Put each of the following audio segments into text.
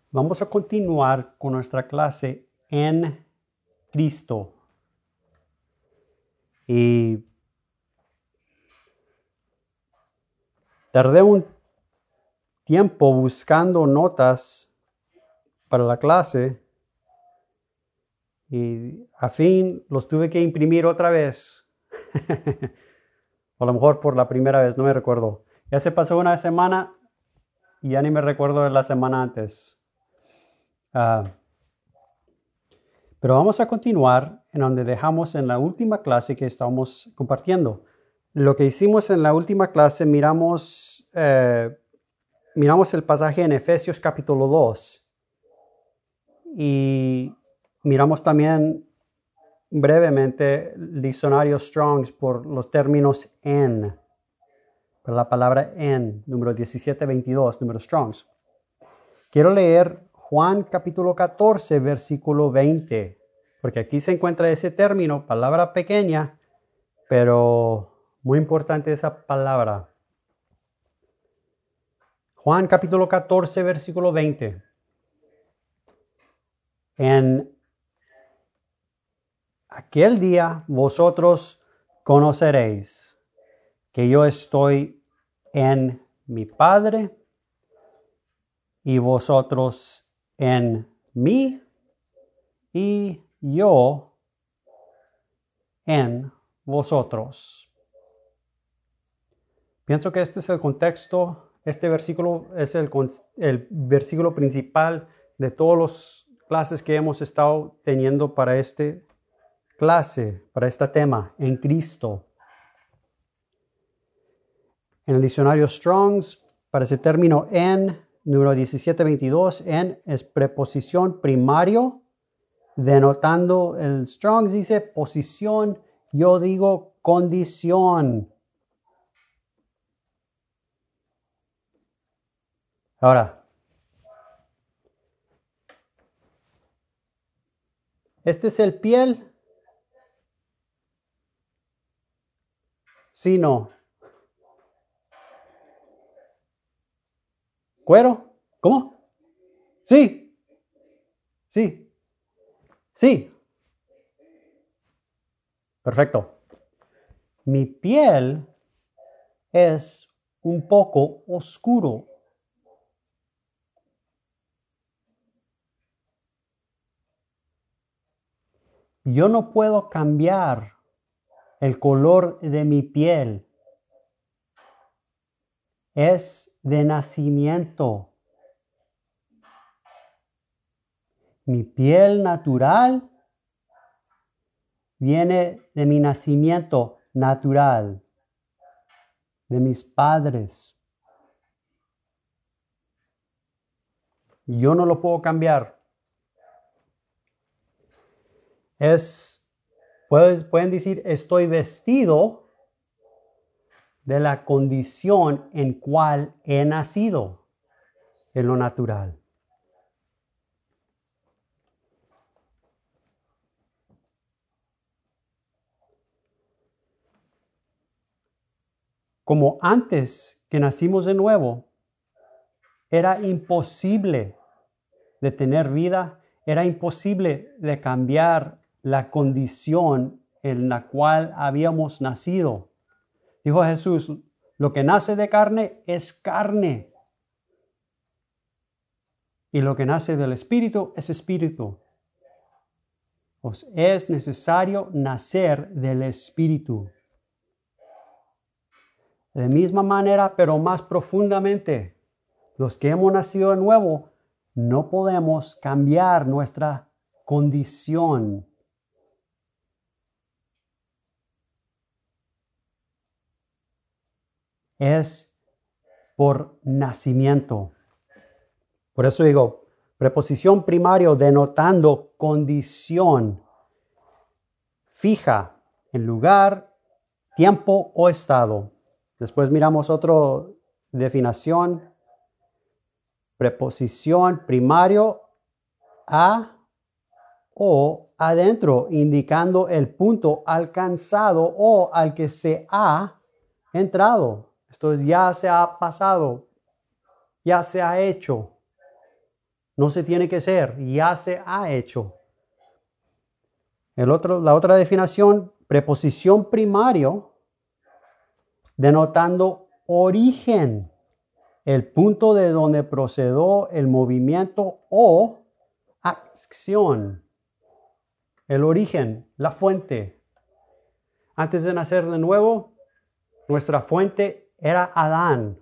Vamos a continuar con nuestra clase en Cristo. Y tardé un tiempo buscando notas para la clase y a fin los tuve que imprimir otra vez. O a lo mejor por la primera vez, no me recuerdo. Ya se pasó una semana y ya ni me recuerdo de la semana antes. Pero vamos a continuar en donde dejamos en la última clase que estamos compartiendo. Lo que hicimos en la última clase, miramos el pasaje en Efesios capítulo 2 y miramos también brevemente el diccionario Strong's por los términos en, por la palabra en, número 1722, número Strong's. Quiero leer Juan capítulo 14, versículo 20, porque aquí se encuentra ese término, palabra pequeña, pero muy importante esa palabra. Juan capítulo 14, versículo 20. En aquel día vosotros conoceréis que yo estoy en mi Padre y vosotros en mí y yo en vosotros. Pienso que este es el contexto, este versículo es el versículo principal de todas las clases que hemos estado teniendo para este tema, en Cristo. En el diccionario Strong's, para ese término en, número 1722, en es preposición primario, denotando el Strong's dice posición, yo digo condición. Ahora, ¿este es el piel? Sí, no. ¿Cuero? ¿Cómo? Sí. Sí. Sí. Perfecto. Mi piel es un poco oscuro. Yo no puedo cambiar el color de mi piel. Es de nacimiento. Mi piel natural viene de mi nacimiento natural, de mis padres. Yo no lo puedo cambiar. Pueden decir, estoy vestido de la condición en cual he nacido, en lo natural. Como antes que nacimos de nuevo, era imposible de tener vida, era imposible de cambiar la condición en la cual habíamos nacido. Dijo Jesús, lo que nace de carne es carne. Y lo que nace del espíritu es espíritu. Pues es necesario nacer del espíritu. De misma manera, pero más profundamente, los que hemos nacido de nuevo, no podemos cambiar nuestra condición. Es por nacimiento. Por eso digo, preposición primario denotando condición fija en lugar, tiempo o estado. Después miramos otra definición. Preposición primario a o adentro, indicando el punto alcanzado o al que se ha entrado. Esto es, ya se ha pasado, ya se ha hecho. No se tiene que hacer, ya se ha hecho. La otra definición, preposición primario, denotando origen, el punto de donde procedió el movimiento o acción. El origen, la fuente. Antes de nacer de nuevo, nuestra fuente era Adán.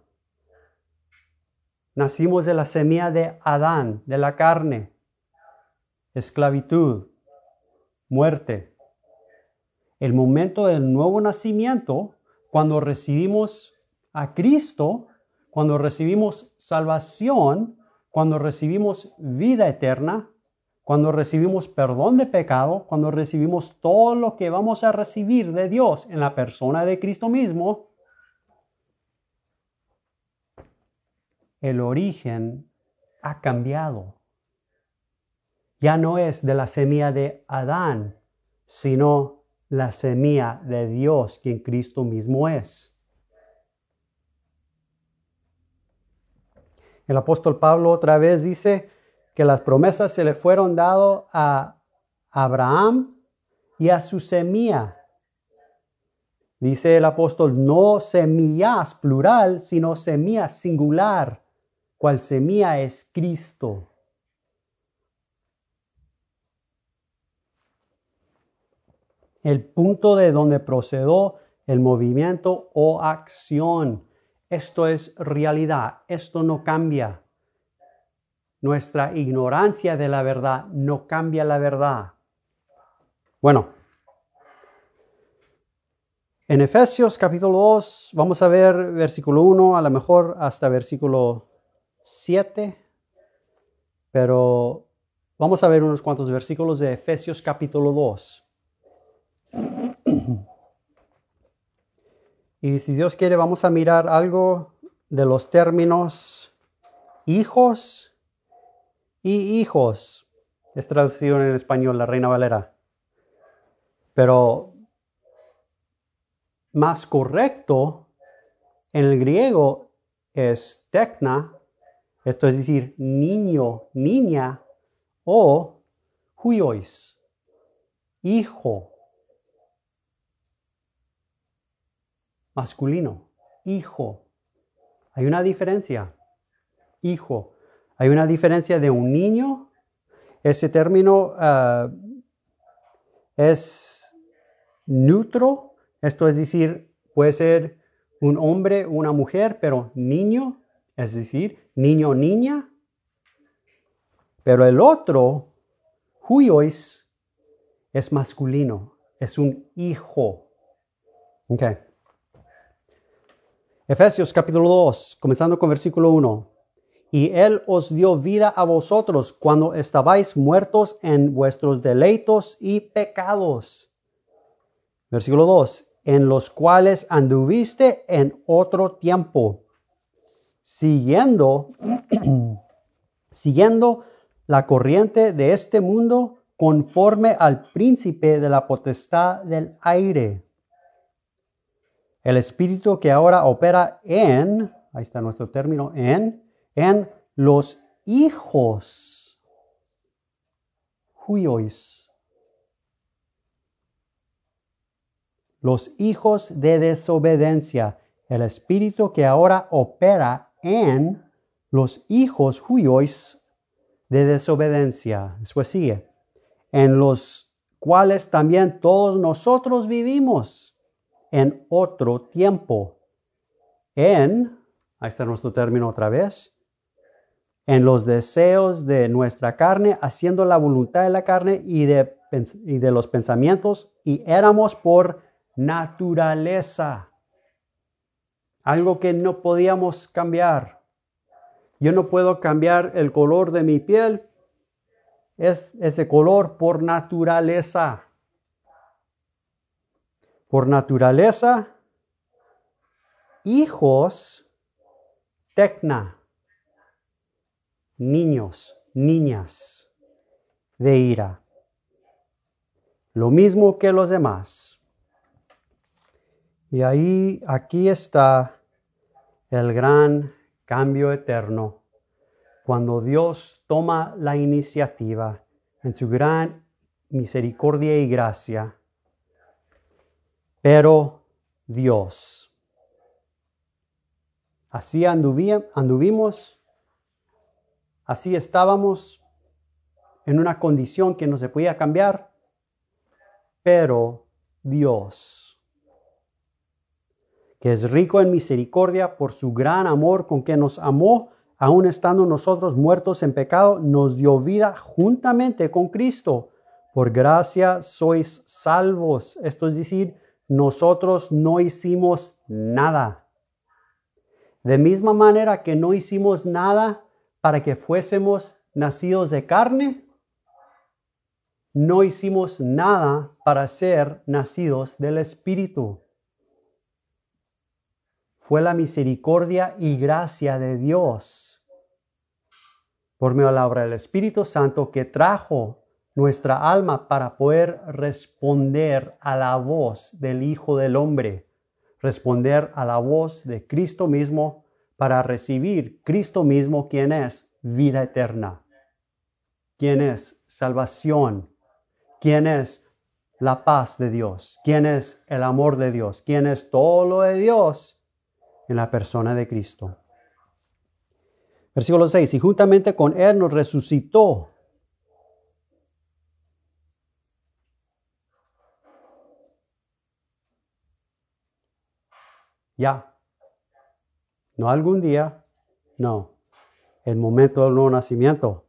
Nacimos de la semilla de Adán, de la carne, esclavitud, muerte. El momento del nuevo nacimiento, cuando recibimos a Cristo, cuando recibimos salvación, cuando recibimos vida eterna, cuando recibimos perdón de pecado, cuando recibimos todo lo que vamos a recibir de Dios en la persona de Cristo mismo, el origen ha cambiado. Ya no es de la semilla de Adán, sino la semilla de Dios, quien Cristo mismo es. El apóstol Pablo otra vez dice que las promesas se le fueron dadas a Abraham y a su semilla. Dice el apóstol, no semillas plural, sino semilla singular, cual semilla es Cristo. El punto de donde procedió el movimiento o acción. Esto es realidad, esto no cambia. Nuestra ignorancia de la verdad no cambia la verdad. Bueno, en Efesios capítulo 2 vamos a ver versículo 1, a lo mejor hasta versículo 7, pero vamos a ver unos cuantos versículos de Efesios capítulo 2. Y si Dios quiere, vamos a mirar algo de los términos hijos y hijos. Es traducido en español, la Reina Valera. Pero más correcto en el griego es tekna, esto es decir, niño, niña, o huiois, hijo. Masculino, hijo. Hay una diferencia. Hijo. Hay una diferencia de un niño. Ese término es neutro. Esto es decir, puede ser un hombre o una mujer, pero niño, es decir, niño o niña. Pero el otro, huiois, es masculino. Es un hijo. Okay. Efesios capítulo 2, comenzando con versículo 1. Y Él os dio vida a vosotros cuando estabais muertos en vuestros deleitos y pecados. Versículo 2. En los cuales anduviste en otro tiempo, siguiendo la corriente de este mundo conforme al príncipe de la potestad del aire. El espíritu que ahora opera en, ahí está nuestro término, en los hijos, huiois, los hijos de desobediencia. El espíritu que ahora opera en los hijos huiois de desobediencia. Después sigue, en los cuales también todos nosotros vivimos en otro tiempo. Ahí está nuestro término otra vez, en los deseos de nuestra carne, haciendo la voluntad de la carne y de los pensamientos, y éramos por naturaleza. Algo que no podíamos cambiar. Yo no puedo cambiar el color de mi piel. Es ese color por naturaleza. Por naturaleza, hijos, tekna, niños, niñas de ira. Lo mismo que los demás. Y aquí está el gran cambio eterno. cuando Dios toma la iniciativa en su gran misericordia y gracia. Pero Dios. Así anduvimos, así estábamos en una condición que no se podía cambiar, pero Dios, que es rico en misericordia por su gran amor con que nos amó, aun estando nosotros muertos en pecado, nos dio vida juntamente con Cristo. Por gracia sois salvos. Esto es decir, nosotros no hicimos nada. De misma manera que no hicimos nada para que fuésemos nacidos de carne, no hicimos nada para ser nacidos del Espíritu. Fue la misericordia y gracia de Dios por medio de la obra del Espíritu Santo que trajo nuestra alma para poder responder a la voz del Hijo del Hombre, responder a la voz de Cristo mismo para recibir Cristo mismo, quien es vida eterna, quien es salvación, quien es la paz de Dios, quien es el amor de Dios, quien es todo lo de Dios en la persona de Cristo. Versículo 6, y juntamente con Él nos resucitó. Ya. No algún día, no. El momento del nuevo nacimiento.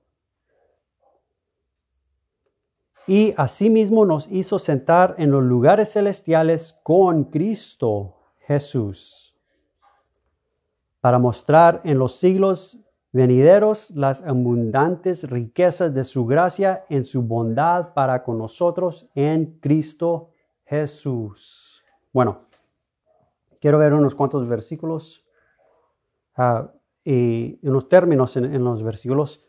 Y asimismo nos hizo sentar en los lugares celestiales con Cristo Jesús, para mostrar en los siglos venideros las abundantes riquezas de su gracia en su bondad para con nosotros en Cristo Jesús. Bueno, quiero ver unos cuantos versículos y unos términos en los versículos.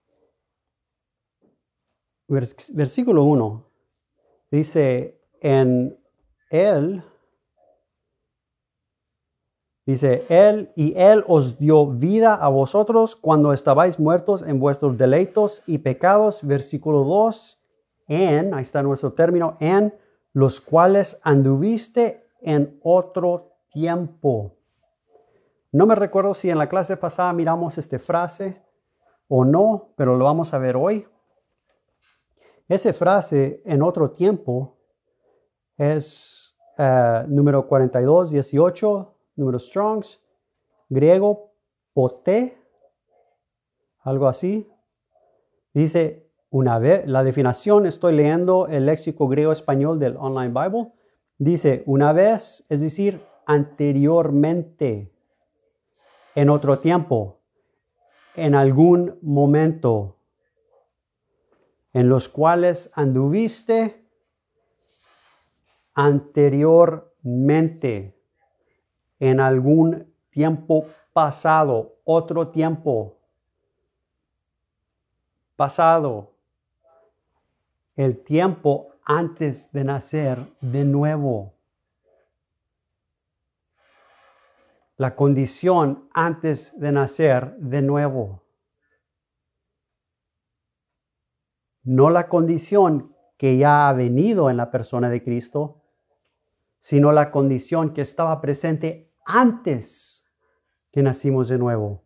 Versículo 1 dice, en Él, dice, Él os dio vida a vosotros cuando estabais muertos en vuestros deleitos y pecados. Versículo 2, ahí está nuestro término, en los cuales anduviste en otro tiempo. No me recuerdo si en la clase pasada miramos esta frase o no, pero lo vamos a ver hoy. Esa frase, en otro tiempo, es número 4218, número Strongs, griego, poté, algo así. Dice, una vez, la definición, estoy leyendo el léxico griego-español del Online Bible, dice, una vez, es decir, anteriormente, en otro tiempo, en algún momento, en los cuales anduviste anteriormente, en algún tiempo pasado, otro tiempo pasado, el tiempo antes de nacer de nuevo, la condición antes de nacer de nuevo. No la condición que ya ha venido en la persona de Cristo, sino la condición que estaba presente antes que nacimos de nuevo.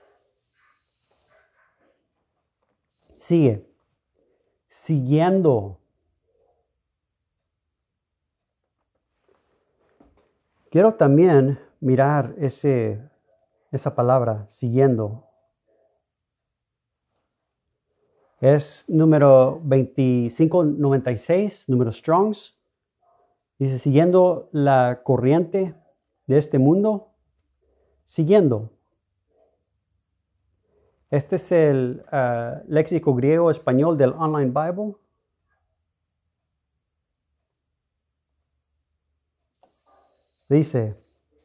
Sigue. Siguiendo. Quiero también mirar esa palabra, siguiendo. Es número 2596, número Strongs. Dice, siguiendo la corriente de este mundo. Siguiendo. Este es el léxico griego-español del Online Bible. Dice,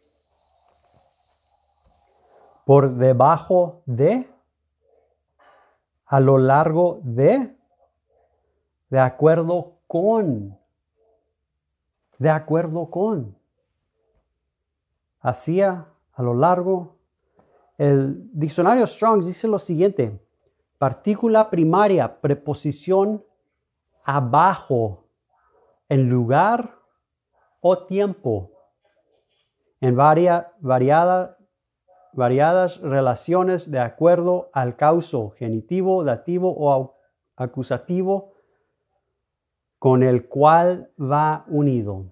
por debajo de, a lo largo de acuerdo con, hacia, a lo largo, El diccionario Strong's dice lo siguiente: partícula primaria, preposición abajo, en lugar o tiempo, en variadas relaciones de acuerdo al causo, genitivo, dativo o acusativo con el cual va unido.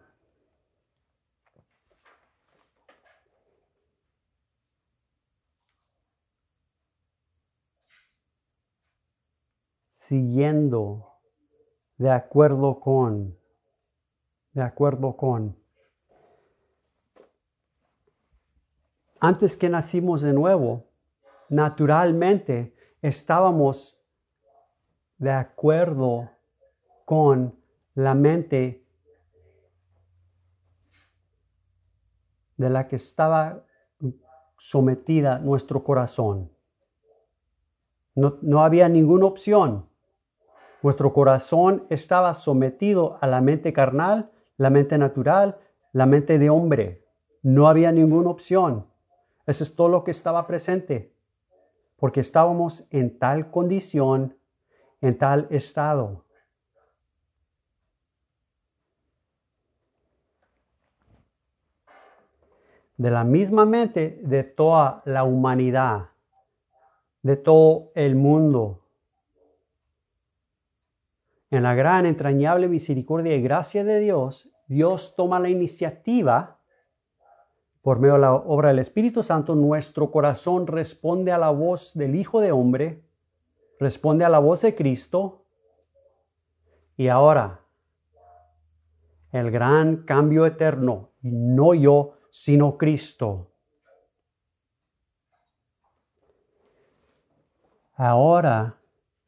Siguiendo, de acuerdo con. Antes que nacimos de nuevo, naturalmente estábamos de acuerdo con la mente de la que estaba sometida nuestro corazón. No había ninguna opción. Nuestro corazón estaba sometido a la mente carnal, la mente natural, la mente de hombre. No había ninguna opción. Eso es todo lo que estaba presente, porque estábamos en tal condición, en tal estado. De la misma mente de toda la humanidad, de todo el mundo. En la gran, entrañable misericordia y gracia de Dios, Dios toma la iniciativa. Por medio de la obra del Espíritu Santo, nuestro corazón responde a la voz del Hijo de Hombre, responde a la voz de Cristo. Y ahora, el gran cambio eterno, no yo, sino Cristo. Ahora,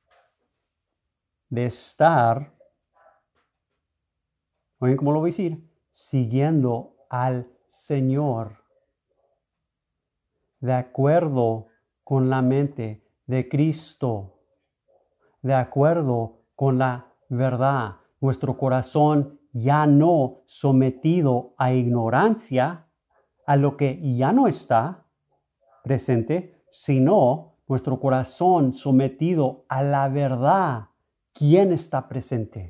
de estar, ¿oyen cómo lo voy a decir? Siguiendo al Señor, de acuerdo con la mente de Cristo, de acuerdo con la verdad. Nuestro corazón ya no sometido a ignorancia, a lo que ya no está presente, sino nuestro corazón sometido a la verdad. ¿Quién está presente?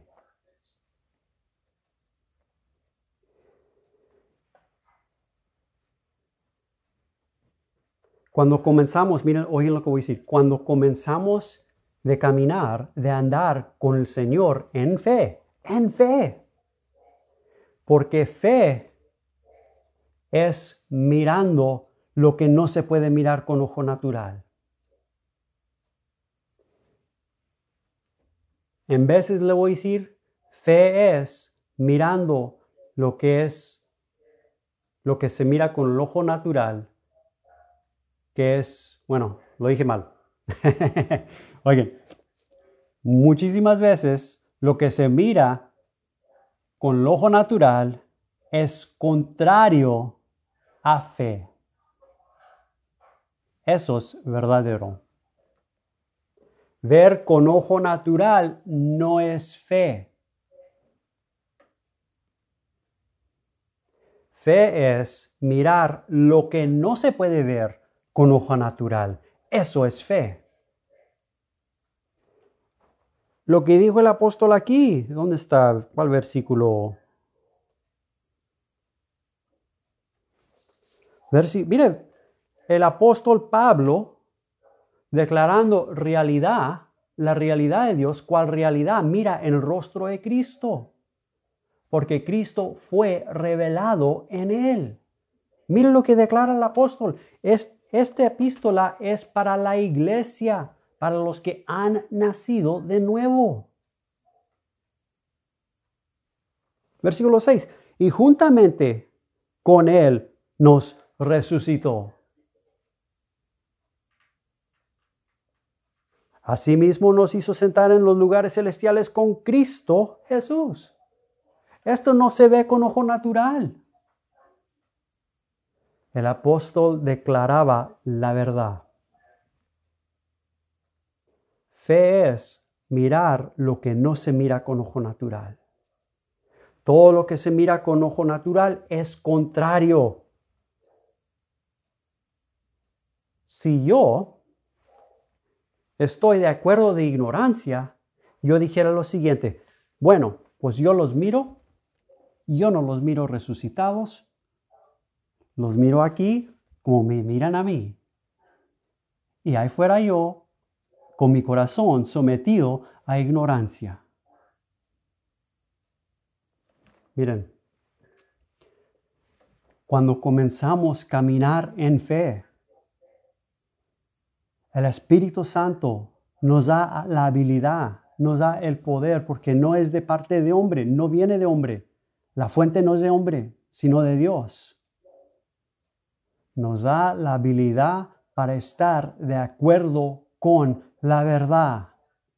Cuando comenzamos, miren, oigan lo que voy a decir, cuando comenzamos de caminar, de andar con el Señor en fe, porque fe es mirando lo que no se puede mirar con ojo natural. En veces le voy a decir, fe es mirando lo que se mira con el ojo natural, que es, bueno, lo dije mal. Oigan, muchísimas veces lo que se mira con el ojo natural es contrario a fe. Eso es verdadero. Ver con ojo natural no es fe. Fe es mirar lo que no se puede ver con ojo natural. Eso es fe. Lo que dijo el apóstol aquí, ¿dónde está? ¿Cuál versículo? Mire, el apóstol Pablo, declarando la realidad de Dios, ¿cuál realidad? Mira en el rostro de Cristo, porque Cristo fue revelado en él. Mire lo que declara el apóstol. Esta epístola es para la iglesia, para los que han nacido de nuevo. Versículo 6. Y juntamente con él nos resucitó. Asimismo nos hizo sentar en los lugares celestiales con Cristo Jesús. Esto no se ve con ojo natural. El apóstol declaraba la verdad. Fe es mirar lo que no se mira con ojo natural. Todo lo que se mira con ojo natural es contrario. si yo estoy de acuerdo de ignorancia, yo dijera lo siguiente, bueno, pues yo los miro, yo no los miro resucitados, los miro aquí como me miran a mí. Y ahí fuera yo, con mi corazón sometido a ignorancia. Miren, cuando comenzamos a caminar en fe, el Espíritu Santo nos da la habilidad, nos da el poder, porque no es de parte de hombre, no viene de hombre. La fuente no es de hombre, sino de Dios. Nos da la habilidad para estar de acuerdo con la verdad,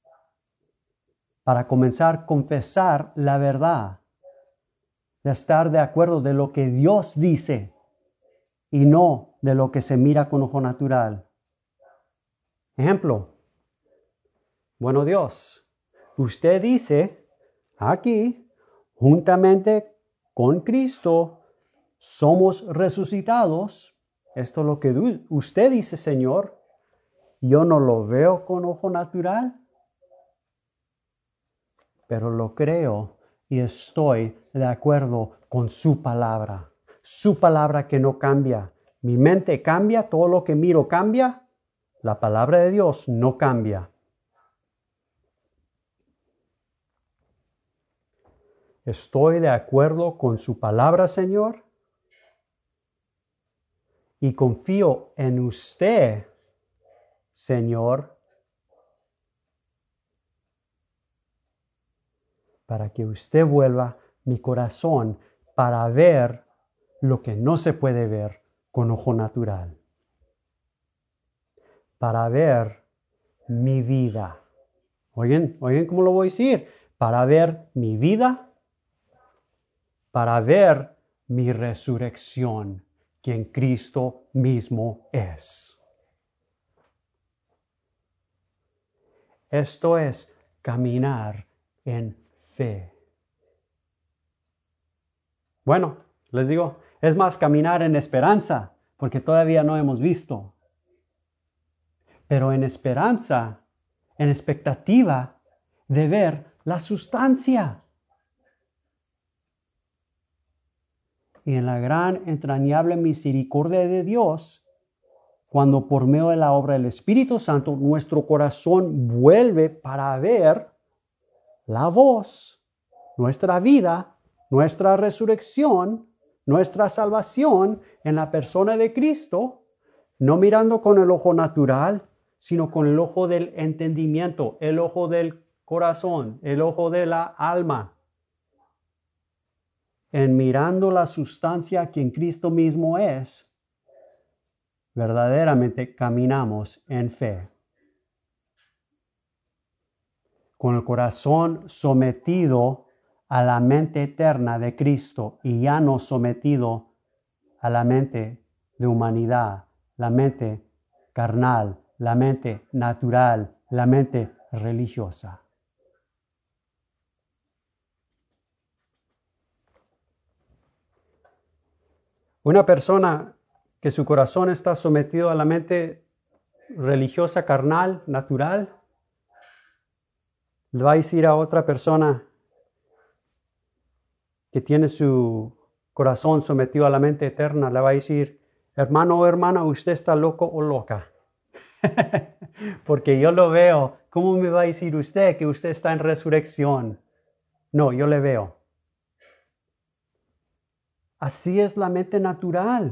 para comenzar a confesar la verdad, de estar de acuerdo de lo que Dios dice y no de lo que se mira con ojo natural. Ejemplo, bueno Dios, usted dice aquí, juntamente con Cristo, somos resucitados. Esto es lo que usted dice, Señor. Yo no lo veo con ojo natural, pero lo creo y estoy de acuerdo con su palabra. Su palabra que no cambia. Mi mente cambia, todo lo que miro cambia. La palabra de Dios no cambia. Estoy de acuerdo con su palabra, Señor, y confío en usted, Señor, para que usted vuelva mi corazón para ver lo que no se puede ver con ojo natural. Para ver mi vida. Oigan cómo lo voy a decir. Para ver mi vida, para ver mi resurrección, quien Cristo mismo es. Esto es caminar en fe. Bueno, les digo, es más caminar en esperanza, porque todavía no hemos visto. Pero en esperanza, en expectativa de ver la sustancia. Y en la gran entrañable misericordia de Dios, cuando por medio de la obra del Espíritu Santo nuestro corazón vuelve para ver la voz, nuestra vida, nuestra resurrección, nuestra salvación en la persona de Cristo, no mirando con el ojo natural, sino con el ojo del entendimiento, el ojo del corazón, el ojo de la alma. En mirando la sustancia que en Cristo mismo es, verdaderamente caminamos en fe. Con el corazón sometido a la mente eterna de Cristo y ya no sometido a la mente de humanidad, la mente carnal, la mente natural, la mente religiosa. Una persona que su corazón está sometido a la mente religiosa, carnal, natural, le va a decir a otra persona que tiene su corazón sometido a la mente eterna, le va a decir, hermano o hermana, usted está loco o loca. Porque yo lo veo. ¿Cómo me va a decir usted que usted está en resurrección? No, yo le veo. Así es la mente natural.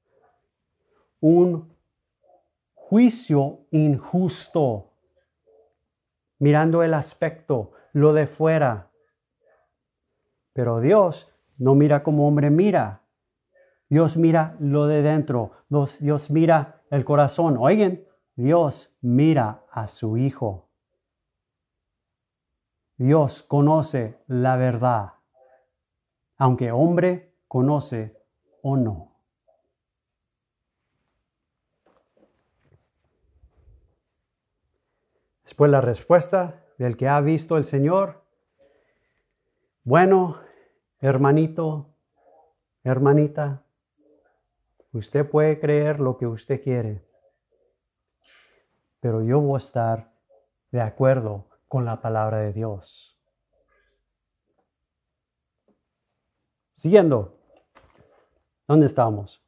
Un juicio injusto, mirando el aspecto, lo de fuera. Pero Dios no mira como hombre mira. Dios mira lo de dentro. Dios mira el corazón. Oigan, Dios mira a su Hijo. Dios conoce la verdad, aunque hombre conoce o no. Después la respuesta del que ha visto el Señor. Bueno, hermanito, hermanita, usted puede creer lo que usted quiere. pero yo voy a estar de acuerdo con la palabra de Dios. Siguiendo. ¿Dónde estamos?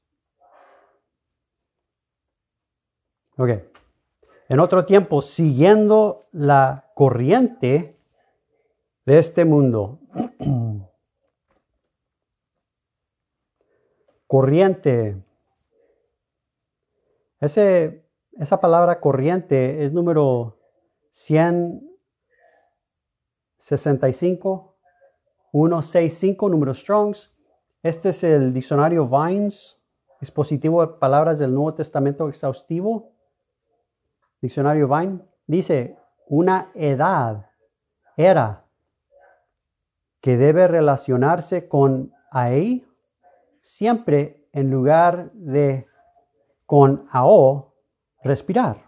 Ok. En otro tiempo, siguiendo la corriente de este mundo. Corriente. Esa palabra corriente es número 165, 165, número Strongs. Este es el diccionario Vines, expositivo de palabras del Nuevo Testamento exhaustivo. Diccionario Vine. Dice, una edad, era, que debe relacionarse con ahí, siempre en lugar de con ao, respirar.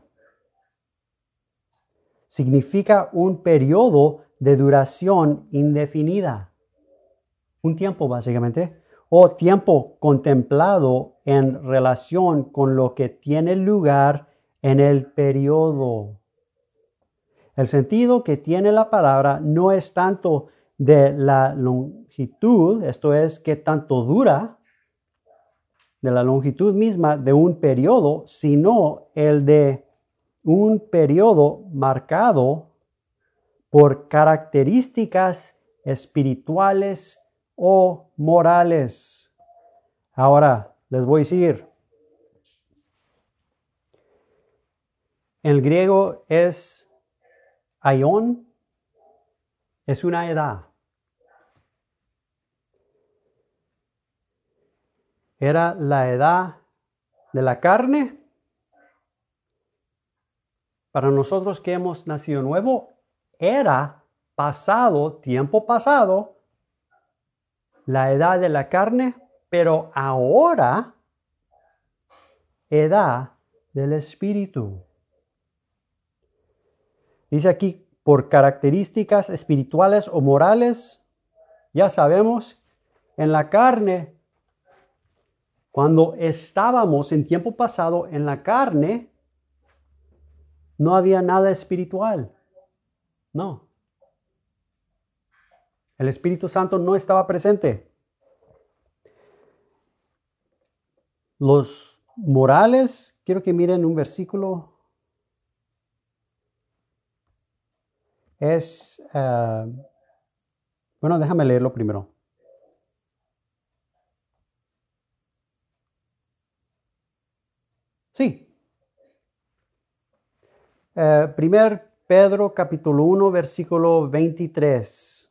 Significa un periodo de duración indefinida. Un tiempo, básicamente, o tiempo contemplado en relación con lo que tiene lugar en el periodo. El sentido que tiene la palabra no es tanto de la longitud, esto es, qué tanto dura, de la longitud misma de un periodo, sino el de un periodo marcado por características espirituales o morales. Ahora, les voy a decir, el griego es aion, es una edad. Era la edad de la carne. Para nosotros que hemos nacido nuevo, era pasado, tiempo pasado, la edad de la carne, pero ahora, edad del espíritu. Dice aquí, por características espirituales o morales, ya sabemos, en la carne, cuando estábamos en tiempo pasado en la carne, no había nada espiritual. No. El Espíritu Santo no estaba presente. Los morales, quiero que miren un versículo. Bueno, déjame leerlo primero. Sí. 1 Pedro capítulo 1, versículo 23.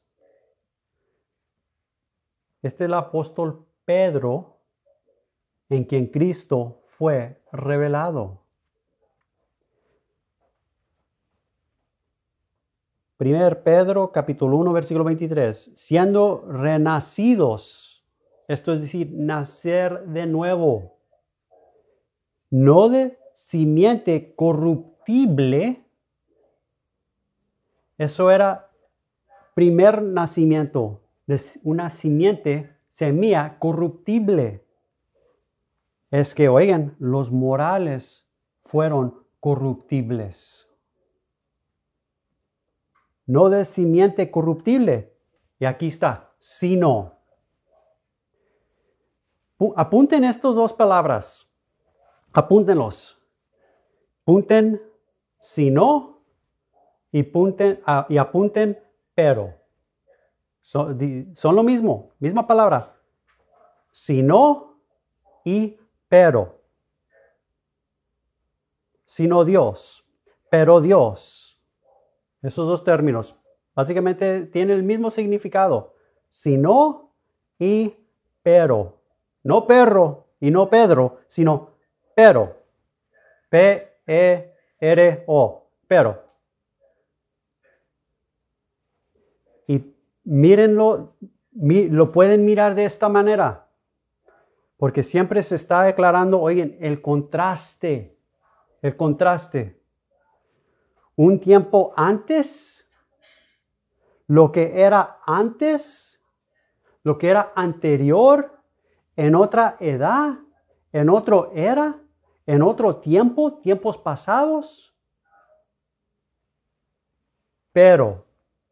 Este es el apóstol Pedro en quien Cristo fue revelado. 1 Pedro capítulo 1, versículo 23. Siendo renacidos, esto es decir, nacer de nuevo, no de simiente corruptible, eso era primer nacimiento, de una simiente, semilla corruptible. Es que, oigan, los morales fueron corruptibles. No de simiente corruptible. Y aquí está, sino. Apunten estas dos palabras. Apúntenlos. Apunten sino y apunten pero. Son lo mismo, misma palabra. Sino y pero. Sino Dios, pero Dios. Esos dos términos básicamente tienen el mismo significado. Sino y pero. No perro y no Pedro, sino pero. P-E-R-O. Pero. Y mírenlo, lo pueden mirar de esta manera. Porque siempre se está declarando, oigan, el contraste. El contraste. Un tiempo antes, lo que era antes, lo que era anterior, en otra edad, en otro era, en otro tiempo, tiempos pasados. pero,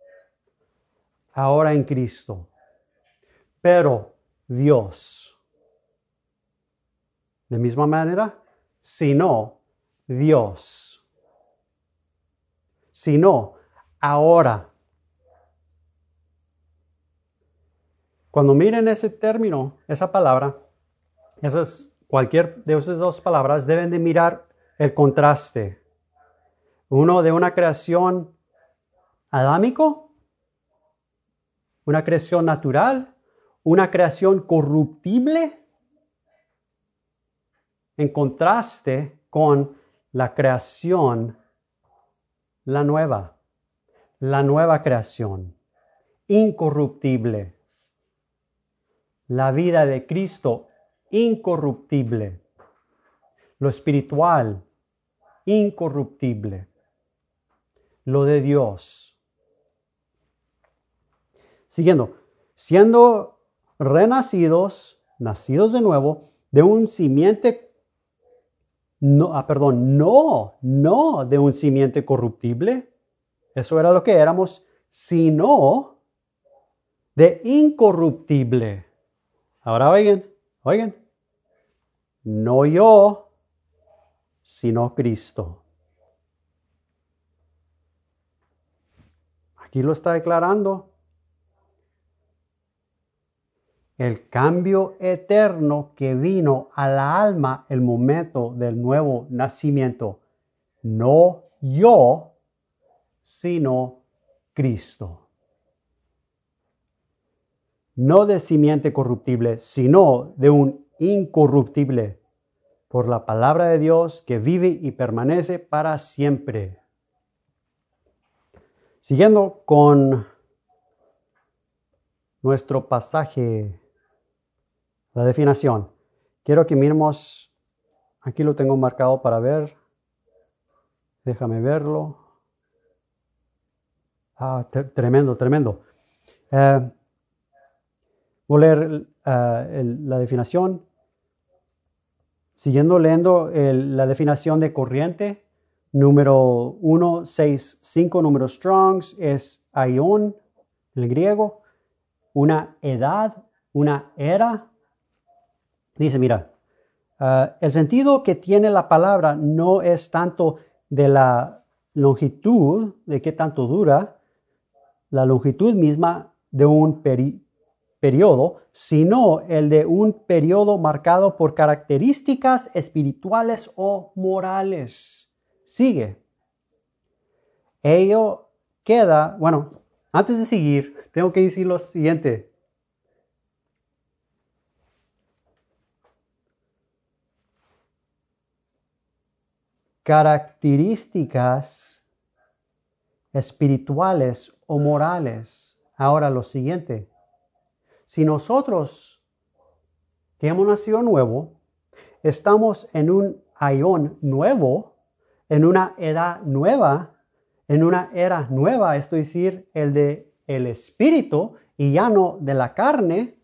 ahora en Cristo, pero Dios. De misma manera, sino Dios. Sino ahora. Cuando miren ese término, esa palabra, cualquier de esas dos palabras deben de mirar el contraste. Uno de una creación adámico, una creación natural, una creación corruptible, en contraste con la creación, la nueva creación, incorruptible. La vida de Cristo, incorruptible. Lo espiritual, incorruptible. Lo de Dios. Siguiendo, siendo renacidos, nacidos de nuevo, de un simiente, no de un simiente corruptible, eso era lo que éramos, sino de incorruptible. Ahora oigan, no yo, sino Cristo. Aquí lo está declarando. El cambio eterno que vino a la alma el momento del nuevo nacimiento. No yo, sino Cristo. No de simiente corruptible, sino de un incorruptible, por la palabra de Dios que vive y permanece para siempre. Siguiendo con nuestro pasaje, la definición. Quiero que miremos, aquí lo tengo marcado para ver. Déjame verlo. Tremendo. Voy a leer la definición. Siguiendo leyendo la definición de corriente, número 165, número Strongs, es aion, en el griego, una edad, una era. Dice, mira, el sentido que tiene la palabra no es tanto de la longitud, de qué tanto dura, la longitud misma de un periodo, sino el de un periodo marcado por características espirituales o morales. Sigue. Ello queda, bueno, antes de seguir, tengo que decir lo siguiente. Características espirituales o morales. Ahora lo siguiente. Si nosotros que hemos nacido nuevo, estamos en un aión nuevo, en una edad nueva, en una era nueva, es decir, el de el espíritu y ya no de la carne.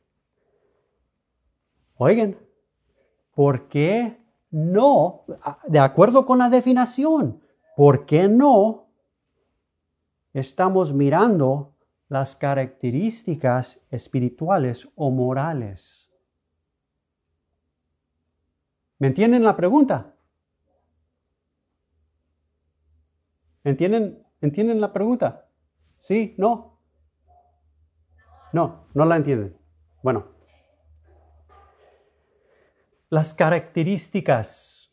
Oigan, ¿por qué no? De acuerdo con la definición, ¿por qué no estamos mirando las características espirituales o morales? ¿Me entienden la pregunta? ¿Entienden la pregunta? ¿Sí? ¿No? No la entienden. Bueno. Las características.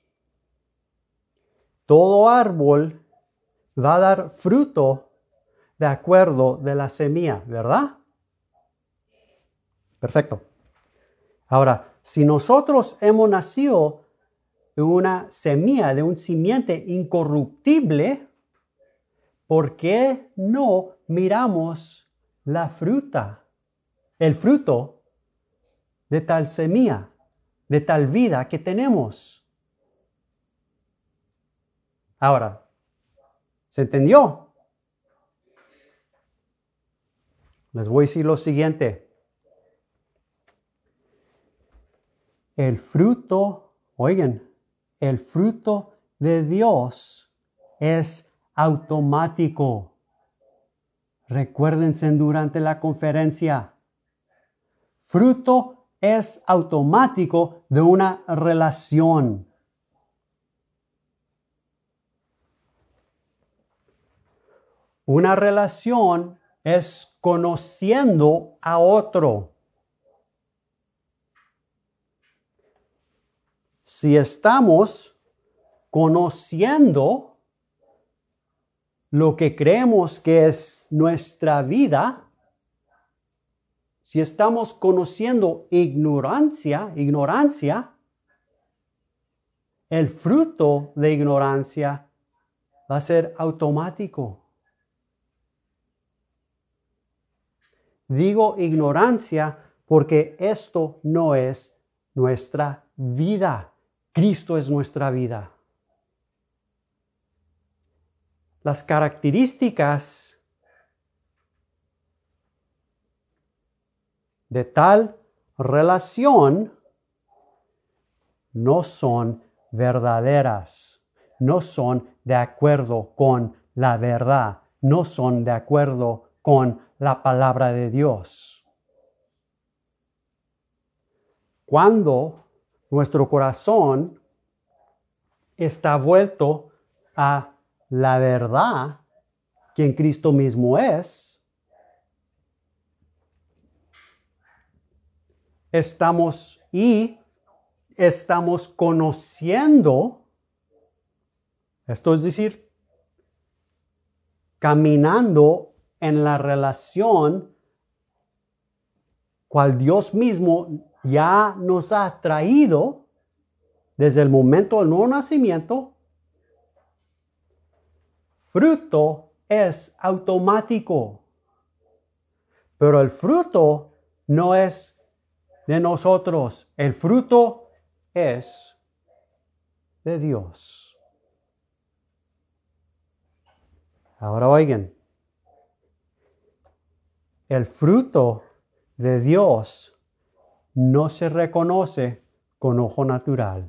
Todo árbol va a dar fruto de acuerdo de la semilla, ¿verdad? Perfecto. Ahora, si nosotros hemos nacido de una semilla, de un simiente incorruptible, ¿por qué no miramos la fruta, el fruto de tal semilla, de tal vida que tenemos? Ahora, ¿se entendió? Les voy a decir lo siguiente. El fruto, oigan, el fruto de Dios es automático. Recuérdense durante la conferencia. Fruto es automático de una relación. Una relación es conociendo a otro. Si estamos conociendo lo que creemos que es nuestra vida, si estamos conociendo ignorancia, el fruto de ignorancia va a ser automático. Digo ignorancia porque esto no es nuestra vida. Cristo es nuestra vida. Las características de tal relación no son verdaderas, no son de acuerdo con la verdad, no son de acuerdo con la palabra de Dios. Cuando nuestro corazón está vuelto a la verdad, quien Cristo mismo es, estamos conociendo, esto es decir, caminando en la relación cual Dios mismo ya nos ha traído desde el momento del nuevo nacimiento. Fruto es automático, pero el fruto no es de nosotros, el fruto es de Dios. Ahora oigan, el fruto de Dios no se reconoce con ojo natural.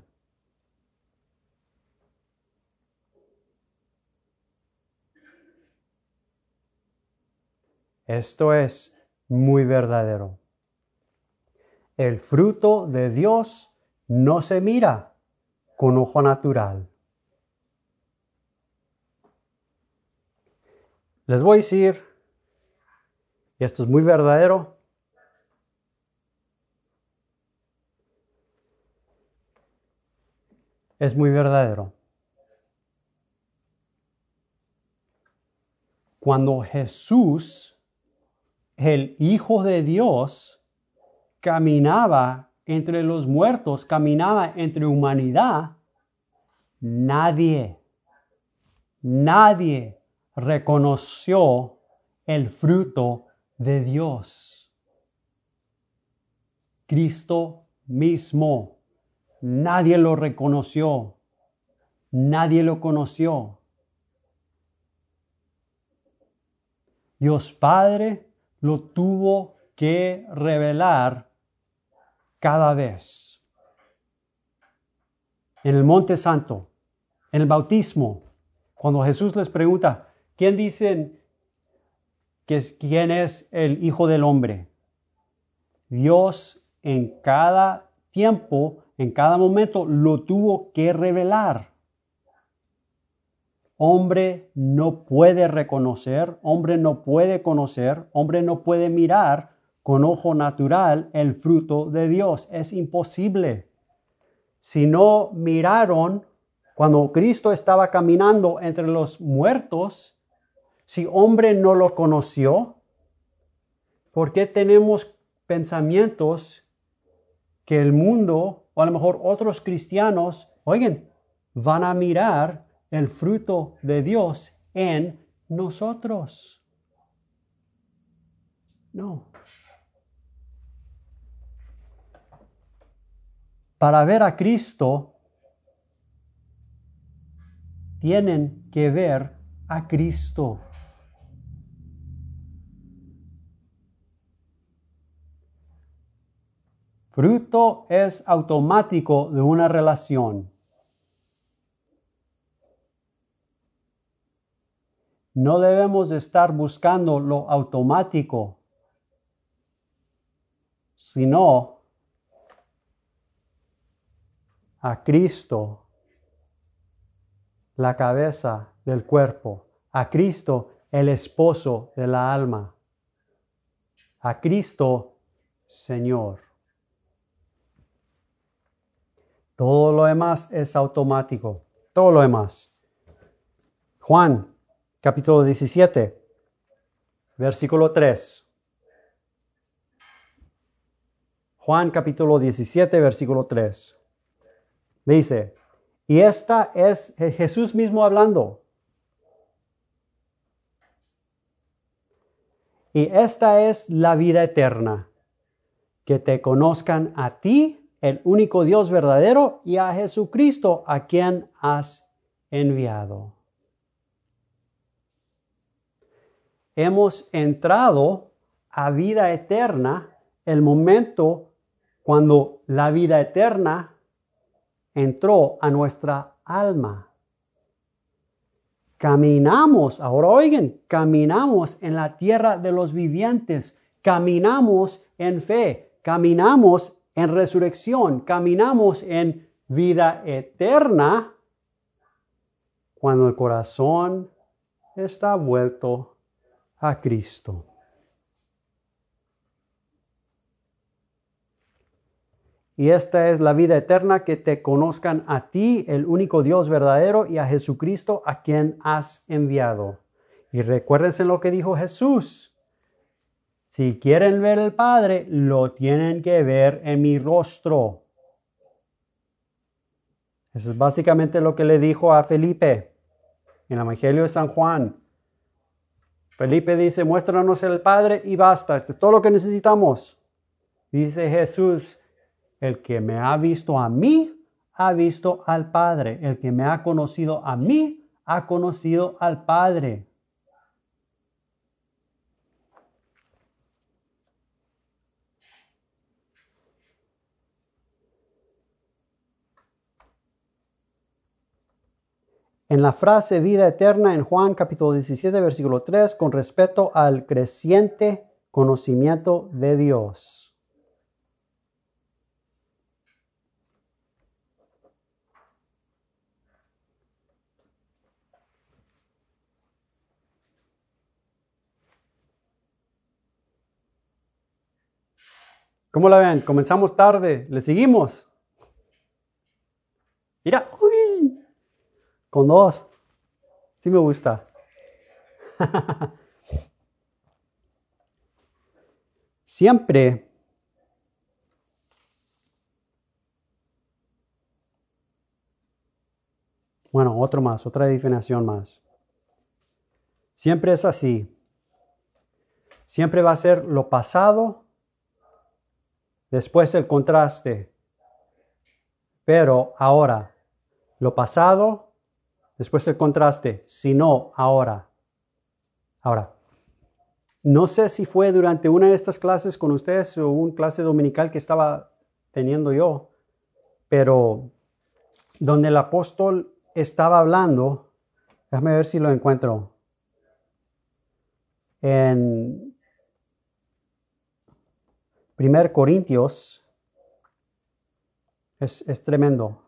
Esto es muy verdadero. El fruto de Dios no se mira con ojo natural. Les voy a decir, y esto es muy verdadero, es muy verdadero. Cuando Jesús, el Hijo de Dios, caminaba entre los muertos, caminaba entre humanidad, nadie reconoció el fruto de Dios. Cristo mismo, nadie lo reconoció, nadie lo conoció. Dios Padre lo tuvo que revelar cada vez. En el Monte Santo, en el bautismo, cuando Jesús les pregunta, ¿quién dicen quién es el Hijo del Hombre? Dios en cada tiempo, en cada momento, lo tuvo que revelar. Hombre no puede reconocer, hombre no puede conocer, hombre no puede mirar con ojo natural el fruto de Dios. Es imposible. Si no miraron cuando Cristo estaba caminando entre los muertos, si hombre no lo conoció, ¿por qué tenemos pensamientos que el mundo, o a lo mejor otros cristianos, oigan, van a mirar el fruto de Dios en nosotros? No. Para ver a Cristo, tienen que ver a Cristo. Fruto es automático de una relación. No debemos estar buscando lo automático, sino a Cristo, la cabeza del cuerpo, a Cristo, el esposo de la alma, a Cristo, Señor. Todo lo demás es automático, todo lo demás. Juan, capítulo 17, versículo 3. Juan, capítulo 17, versículo 3. Dice, y esta es Jesús mismo hablando. Y esta es la vida eterna, que te conozcan a ti, el único Dios verdadero, y a Jesucristo, a quien has enviado. Hemos entrado a vida eterna el momento cuando la vida eterna entró a nuestra alma. Caminamos, ahora oigan, caminamos en la tierra de los vivientes, caminamos en fe, caminamos en resurrección, caminamos en vida eterna cuando el corazón está vuelto a Cristo. Y esta es la vida eterna, que te conozcan a ti, el único Dios verdadero, y a Jesucristo, a quien has enviado. Y recuérdense lo que dijo Jesús. Si quieren ver al Padre, lo tienen que ver en mi rostro. Eso es básicamente lo que le dijo a Felipe en el Evangelio de San Juan. Felipe dice, muéstranos el Padre y basta. Esto es todo lo que necesitamos. Dice Jesús, el que me ha visto a mí, ha visto al Padre. El que me ha conocido a mí, ha conocido al Padre. En la frase vida eterna en Juan capítulo 17, versículo 3, con respecto al creciente conocimiento de Dios. ¿Cómo la ven? Comenzamos tarde, le seguimos. Mira, uy, con 2. Sí me gusta. Siempre bueno, otro más, otra definición más. Siempre es así. Siempre va a ser lo pasado, después el contraste. Pero ahora, lo pasado, después el contraste. Si no, ahora. Ahora, no sé si fue durante una de estas clases con ustedes o una clase dominical que estaba teniendo yo, pero donde el apóstol estaba hablando, déjame ver si lo encuentro. En 1 Corintios, es tremendo.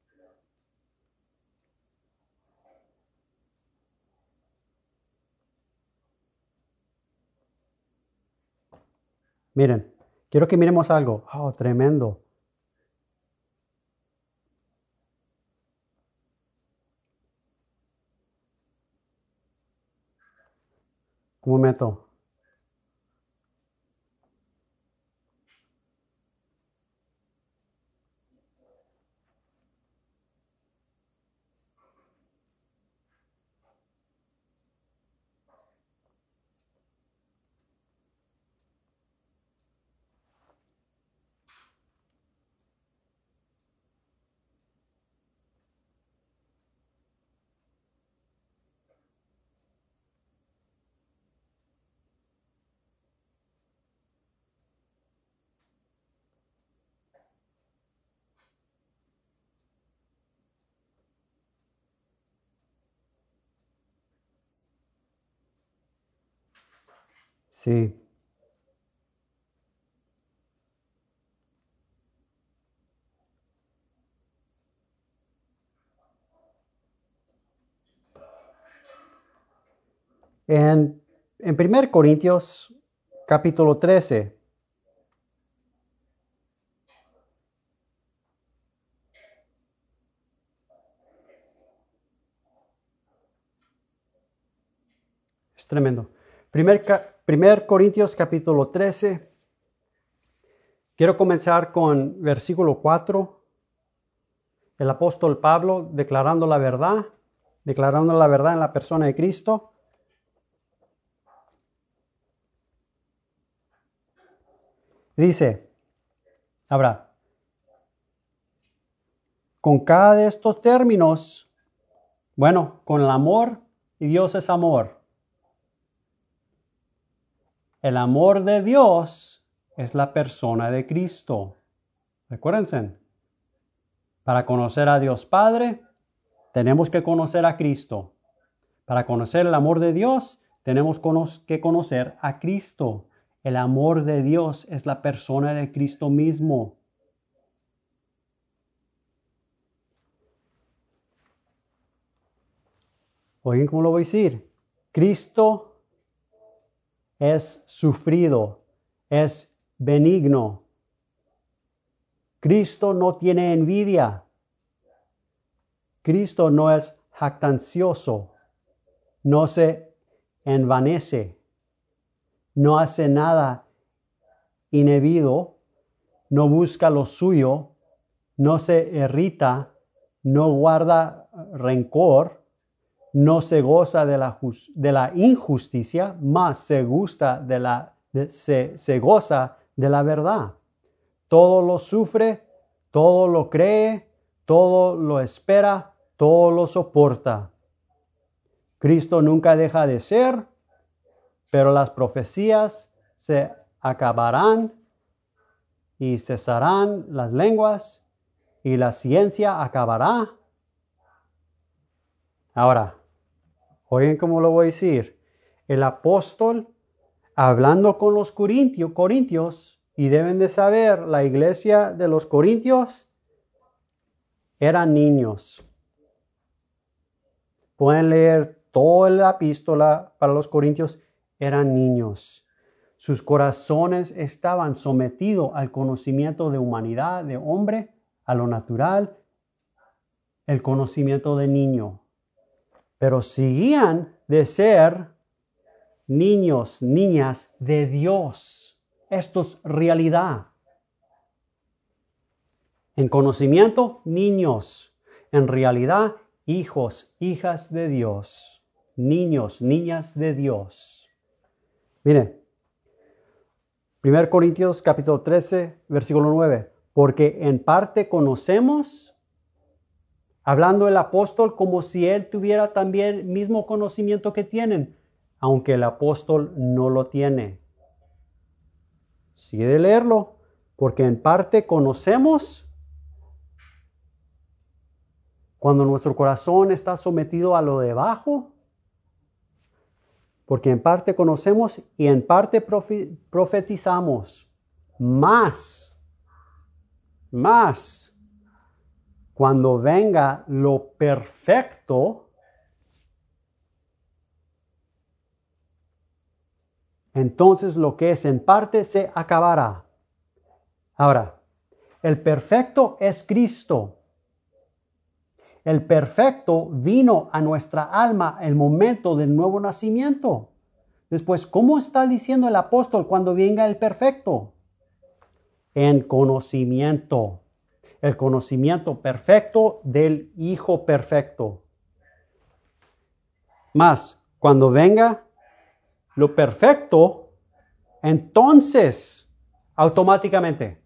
Miren, quiero que miremos algo. Oh, tremendo. Un momento. Sí. En 1 Corintios capítulo 13, es tremendo. 1 Corintios capítulo 13, quiero comenzar con versículo 4. El apóstol Pablo declarando la verdad en la persona de Cristo. Dice, ahora, con cada de estos términos, bueno, con el amor, y Dios es amor. El amor de Dios es la persona de Cristo. Recuérdense, para conocer a Dios Padre, tenemos que conocer a Cristo. Para conocer el amor de Dios, tenemos que conocer a Cristo. El amor de Dios es la persona de Cristo mismo. Oigan, ¿cómo lo voy a decir? Cristo es sufrido, es benigno. Cristo no tiene envidia. Cristo no es jactancioso, no se envanece, no hace nada indebido, no busca lo suyo, no se irrita, no guarda rencor, no se goza de la injusticia, más se goza de la verdad. Todo lo sufre, todo lo cree, todo lo espera, todo lo soporta. Cristo nunca deja de ser, pero las profecías se acabarán y cesarán las lenguas y la ciencia acabará. Ahora, oigan cómo lo voy a decir. El apóstol, hablando con los corintios, y deben de saber, la iglesia de los corintios eran niños. Pueden leer toda la epístola para los corintios, eran niños. Sus corazones estaban sometidos al conocimiento de humanidad, de hombre, a lo natural, el conocimiento de niño. Pero seguían de ser niños, niñas de Dios. Esto es realidad. En conocimiento, niños. En realidad, hijos, hijas de Dios. Niños, niñas de Dios. Miren, 1 Corintios capítulo 13, versículo 9. Porque en parte conocemos, hablando el apóstol como si él tuviera también el mismo conocimiento que tienen, aunque el apóstol no lo tiene. Sigue de leerlo, porque en parte conocemos cuando nuestro corazón está sometido a lo de abajo, porque en parte conocemos y en parte profetizamos. Más, cuando venga lo perfecto, entonces lo que es en parte se acabará. Ahora, el perfecto es Cristo. El perfecto vino a nuestra alma el momento del nuevo nacimiento. Después, ¿cómo está diciendo el apóstol cuando venga el perfecto? En conocimiento. El conocimiento perfecto del Hijo perfecto. Más, cuando venga lo perfecto, entonces, automáticamente,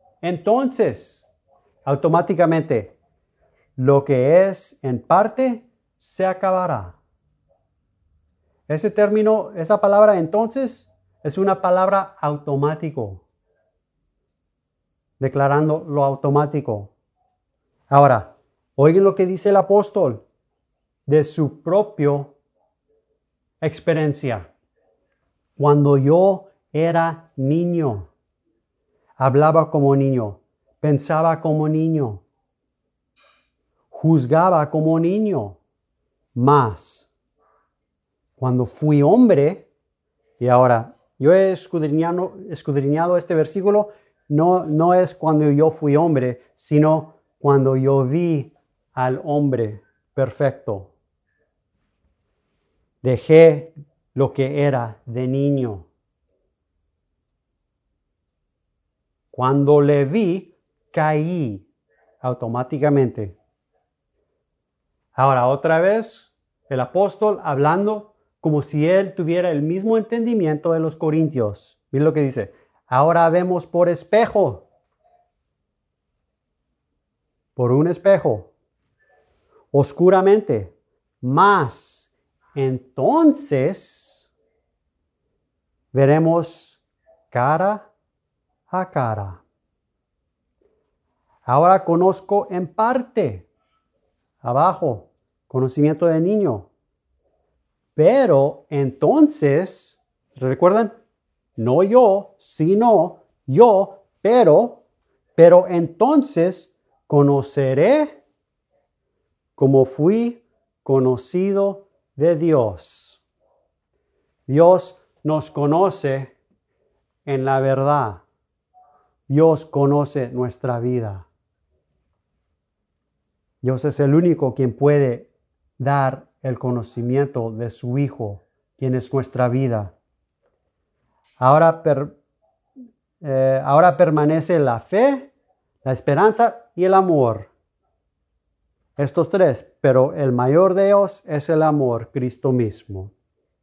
lo que es en parte se acabará. Ese término, esa palabra entonces, es una palabra automático, declarando lo automático. Ahora, oigan lo que dice el apóstol de su propia experiencia. Cuando yo era niño, hablaba como niño, pensaba como niño, juzgaba como niño. Mas, cuando fui hombre, y ahora, yo he escudriñado este versículo, no es cuando yo fui hombre, sino cuando yo vi al hombre perfecto. Dejé lo que era de niño. Cuando le vi, caí automáticamente. Ahora, otra vez, el apóstol hablando como si él tuviera el mismo entendimiento de los corintios. Miren lo que dice. Ahora vemos por espejo. Por un espejo. Oscuramente. Mas entonces veremos cara a cara. Ahora conozco en parte. Abajo. Conocimiento de niño. Pero entonces, ¿recuerdan? No yo, sino yo, pero entonces conoceré como fui conocido de Dios. Dios nos conoce en la verdad. Dios conoce nuestra vida. Dios es el único quien puede dar el conocimiento de su Hijo, quien es nuestra vida. Ahora permanece la fe, la esperanza y el amor. Estos tres, pero el mayor de ellos es el amor, Cristo mismo.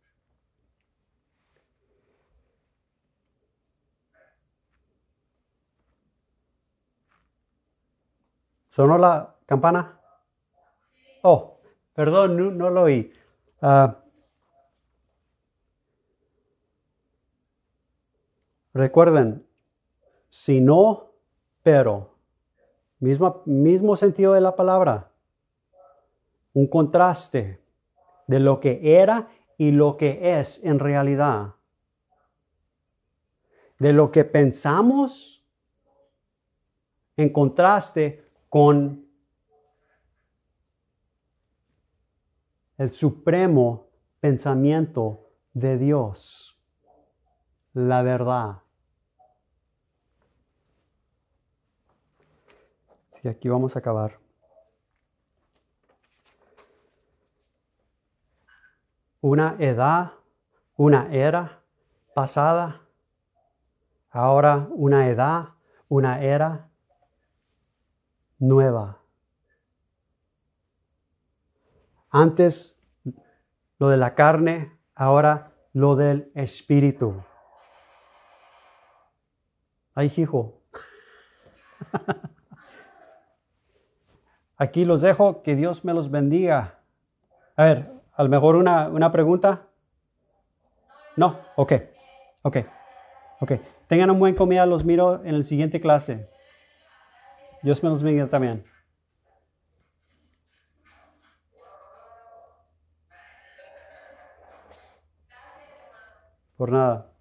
¿Sonó la campana? Oh, perdón, no lo oí. Recuerden, si no, pero, mismo sentido de la palabra. Un contraste de lo que era y lo que es en realidad. De lo que pensamos en contraste con el supremo pensamiento de Dios, la verdad. Sí, aquí vamos a acabar. Una edad, una era pasada, ahora una edad, una era nueva. Antes lo de la carne, ahora lo del espíritu. Ay, hijo. Aquí los dejo, que Dios me los bendiga. A ver, a lo mejor una pregunta. No, ok. Tengan un buen comida, los miro en la siguiente clase. Dios me los bendiga también. Por nada.